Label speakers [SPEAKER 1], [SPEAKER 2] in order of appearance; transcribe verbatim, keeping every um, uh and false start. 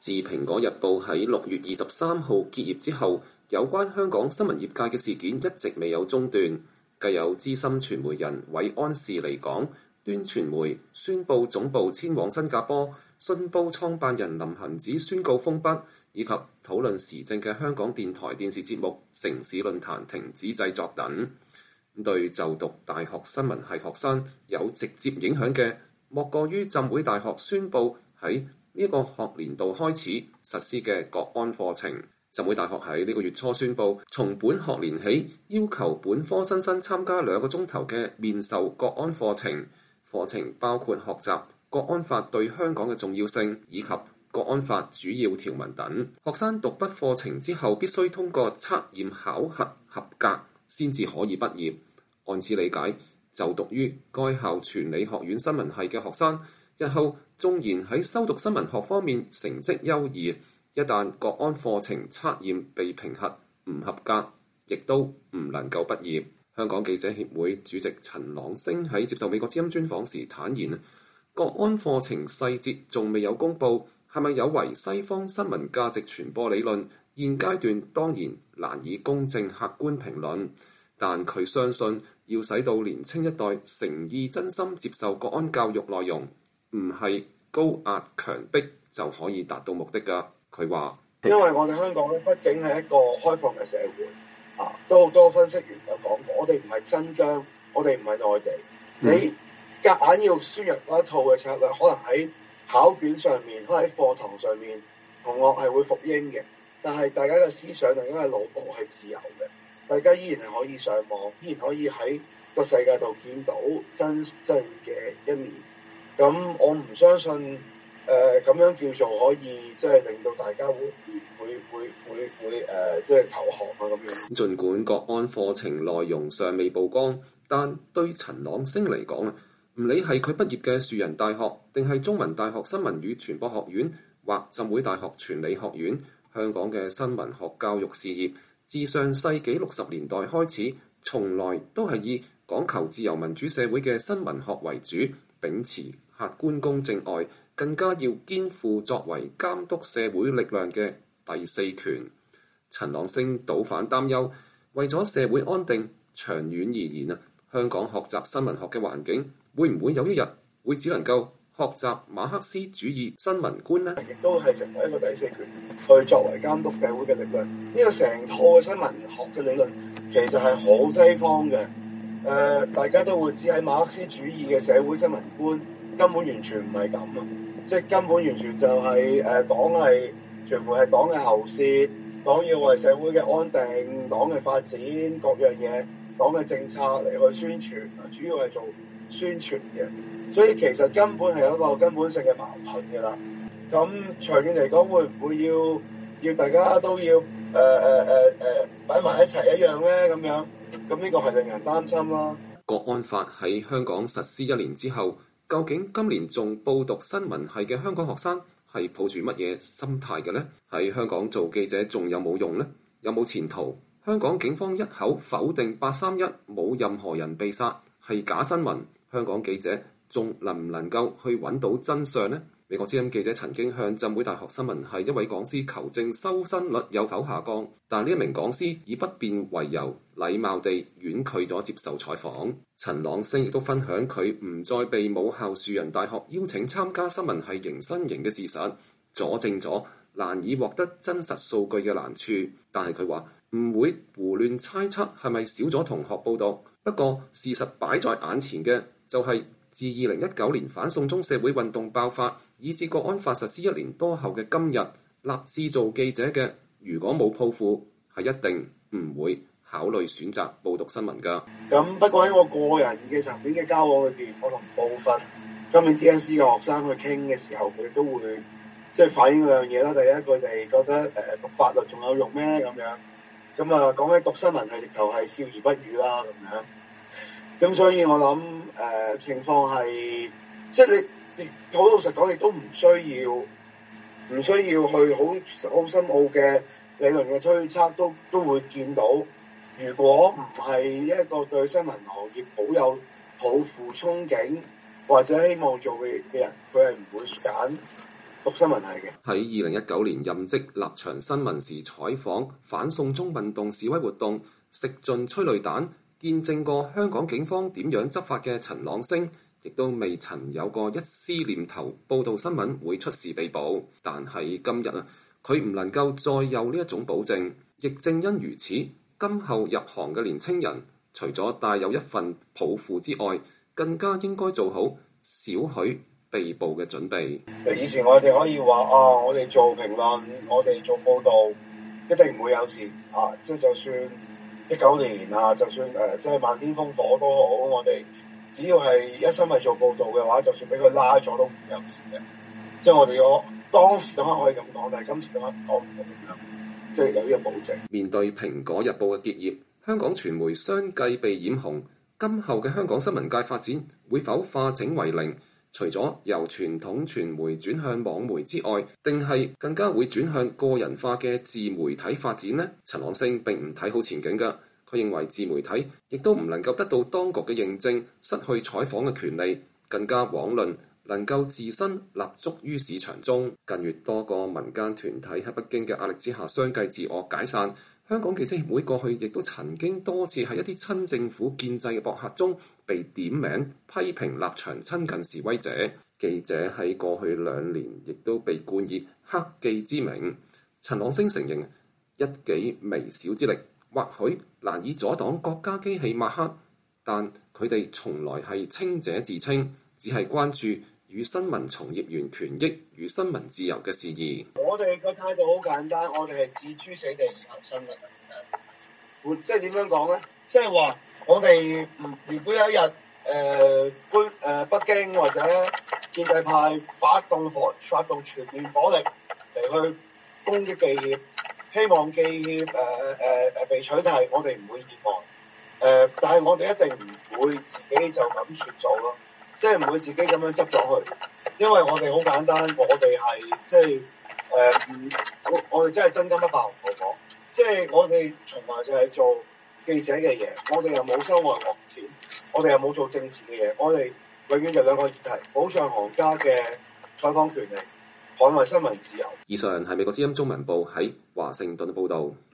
[SPEAKER 1] 自《蘋果日報》喺六月二十三號結業之後，有關香港新聞業界嘅事件一直未有中斷。繼有資深傳媒人韋安士離港，端傳媒宣布總部遷往新加坡，信報創辦人林行止宣告封筆，以及討論時政嘅香港電台電視節目《城市論壇》停止製作等，對就讀大學新聞系學生有直接影響嘅，莫過於浸會大學宣布喺呢個學年度開始實施嘅國安課程。浸會大學喺呢個月初宣布，從本學年起要求本科新生參加兩個鐘頭嘅面授國安課程。課程包括學習國安法對香港嘅重要性，以及國安法主要條文等。學生讀畢課程之後，必須通過測驗考核合格，先至可以畢業。按此理解，就讀於該校傳理學院新聞系嘅學生，日後縱然喺修讀新聞學方面成績優異，一旦國安課程測驗被評核唔合格，亦都唔能夠畢業。香港記者協會主席陳朗昇喺接受美國之音專訪時坦言，國安課程細節仲未有公佈，係咪有違西方新聞價值傳播理論？現階段當然難以公正客觀評論，但佢相信要使到年青一代誠意真心接受國安教育內容，唔係高壓強迫就可以達到目的㗎。佢話：
[SPEAKER 2] 因為我哋香港咧，畢竟係一個開放嘅社會，啊，都好多分析員有講過，我哋唔係新疆，我哋唔係內地，嗯、你夾硬要輸入嗰一套嘅策略，可能喺考卷上面，可能喺課堂上面，同學係會服膺嘅，但係大家嘅思想，大家嘅腦部係自由嘅，大家依然係可以上網，依然可以喺個世界度見到真真嘅一面。咁我唔相信。誒咁、呃、樣叫做可以，即係令到大家會會會會會誒，即係投降啊咁樣。
[SPEAKER 1] 儘管國安課程內容尚未曝光，但對陳朗昇嚟講啊，唔理係佢畢業嘅樹仁大學，定係中文大學新聞與傳播學院，或浸會大學傳理學院，香港嘅新聞學教育事業，自上世紀六十年代開始，從來都係以講求自由民主社會嘅新聞學為主，秉持客觀公正外，更加要肩負作為監督社會力量嘅第四權。陳朗昇倒反擔憂，為咗社會安定，長遠而言啊，香港學習新聞學嘅環境會唔會有一日會只能夠學習馬克思主義新聞觀呢？
[SPEAKER 2] 亦都係成為一個第四權，去作為監督社會嘅力量。呢、這個成套嘅新聞學嘅理論其實係好西方嘅。誒、呃，大家都會知喺馬克思主義嘅社會新聞觀根本完全唔係咁啊！即係根本完全就係、是、誒、呃、黨係全部係黨嘅喉舌，黨要為社會嘅安定、黨嘅發展各樣嘢、黨嘅政策嚟去宣傳，主要係做宣傳嘅。所以其實根本係有一個根本性嘅矛盾㗎啦。咁長遠嚟講，會唔會要要大家都要誒誒誒誒擺埋一齊一樣咧？咁樣咁呢個係令人擔心啦。
[SPEAKER 1] 國安法喺香港實施一年之後，究竟今年仲報讀新聞系嘅香港學生係抱住乜嘢心態嘅呢？喺香港做記者仲有冇用呢？有冇前途？香港警方一口否定八三一冇任何人被殺係假新聞，香港記者仲能唔能夠去揾到真相呢？美國之音記者曾經向浸會大學新聞系一位講師求證收生率有否下降，但呢一名講師以不便為由，禮貌地婉拒咗接受採訪。陳朗昇亦都分享佢唔再被母校樹仁大學邀請參加新聞系迎新營嘅事實，佐證咗難以獲得真實數據嘅難處。但係佢話唔會胡亂猜測係咪少咗同學報讀，不過事實擺在眼前嘅就係、是、自二零一九年反送中社會運動爆發，以至國安法實施一年多後嘅今日，立志做記者嘅，如果冇抱負，係一定唔會考慮選擇報讀新聞㗎。
[SPEAKER 2] 咁不過喺我個人嘅層面嘅交往裏邊，我同部分今年 D S E 嘅學生去傾嘅時候，佢都會即係反映兩樣嘢啦。第一，佢哋覺得誒、呃、讀法律仲有用咩咁樣？咁啊講起讀新聞係直頭係笑而不語啦咁樣。咁所以我諗誒、呃、情況係即係你好老實講，亦都唔需要唔需要去好好深奧嘅理論嘅推測，都都會見到。如果唔係一個對新聞行業好有抱負憧憬或者希望做嘅嘅人，佢係唔會揀讀新聞系嘅。
[SPEAKER 1] 喺二零一九年任職立場新聞時採訪反送中運動示威活動，食盡催淚彈，見證過香港警方點樣執法嘅陳朗昇，亦都未曾有過一絲念頭報導新聞會出事被捕。但係今日啊，佢唔能夠再有呢一種保證。亦正因如此，今後入行嘅年青人，除咗帶有一份抱負之外，更加應該做好少許被捕嘅準備。
[SPEAKER 2] 以前我哋可以話啊，我哋做評論，我哋做報導，一定唔會有事啊！即係就算一九年啊，就算誒、呃、即係漫天烽火都好，我哋只要係一心係做報導嘅話，就算俾佢拉咗都唔會有事嘅。即係我哋我當時咁樣可以咁講，但係今次咁樣講唔到咁樣，即係有呢個保證。
[SPEAKER 1] 面對《蘋果日報》嘅結業，香港傳媒相繼被染紅，今後嘅香港新聞界發展會否化整為零？除咗由傳統傳媒轉向網媒之外，定係更加會轉向個人化嘅自媒體發展呢？陳朗昇並唔睇好前景㗎。佢認為自媒體亦都唔能夠得到當局嘅認證，失去採訪嘅權利，更加遑論能夠自身立足於市場中。近月多個民間團體喺北京嘅壓力之下相繼自我解散。香港記者協會過去亦都曾經多次喺一啲親政府建制嘅博客中被點名批評立場親近示威者。記者喺過去兩年亦都被冠以黑記之名。陳朗昇承認一己微小之力或許難以阻擋國家機器抹黑，但佢哋從來係清者自清，只係關注與新聞從業員權益與新聞自由嘅事宜。
[SPEAKER 2] 我哋個態度好簡單，我哋係置諸死地而後生嘅。即係點樣講咧？即係話我哋如果有一日誒北誒北京或者建制派發動火發動全面火力嚟去攻擊記協，希望記協誒誒誒被取締，我哋唔會意外。誒、呃，但係我哋一定唔會自己就咁算做咯。即係唔會自己咁樣執咗去，因為我哋好簡單，我哋係即係誒唔我我哋真係真金不怕紅過火，即係我哋從來就係做記者嘅嘢，我哋又冇收外國錢，我哋又冇做政治嘅嘢，我哋永遠就兩個議題：保障行家嘅採訪權利，捍衞新聞自由。
[SPEAKER 1] 以上係美國之音中文部喺華盛頓報導。